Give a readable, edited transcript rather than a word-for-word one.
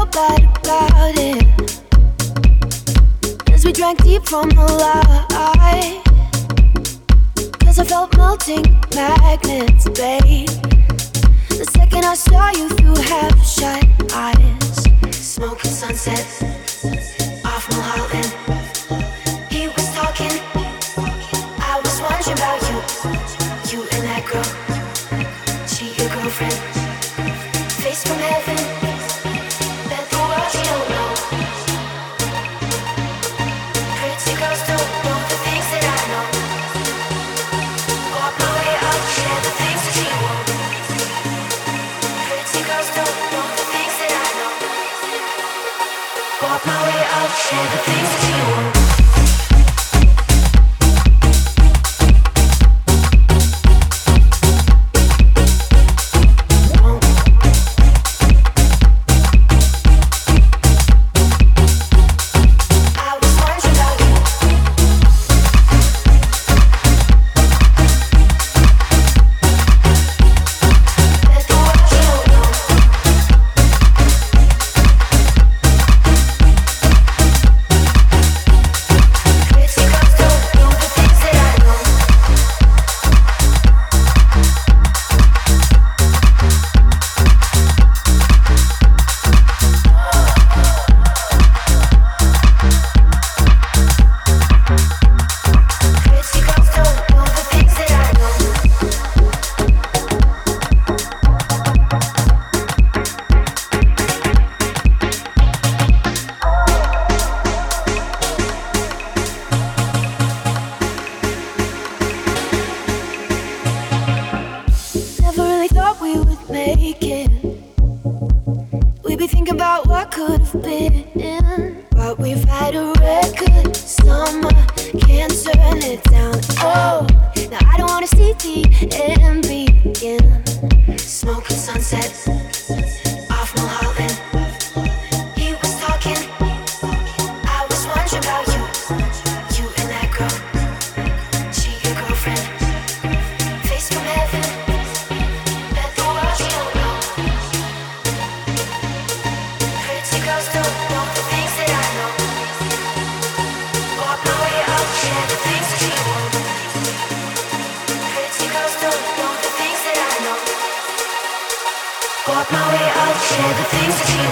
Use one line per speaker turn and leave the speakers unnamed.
bad about it as we drank deep from the light. Cause I felt melting magnets, babe. The second I saw you through half-shut eyes. Smoking sunset off Mulholland. He was talking, I was wondering about you. You and that girl, she your girlfriend. Face from heaven, bet the world you don't know. Pretty girls don't know the things that I know. Walk my way up, share the things that you won't. Pretty girls don't know the things that I know. Walk my way up, share the things that you won't. Walk my way up, share the things that you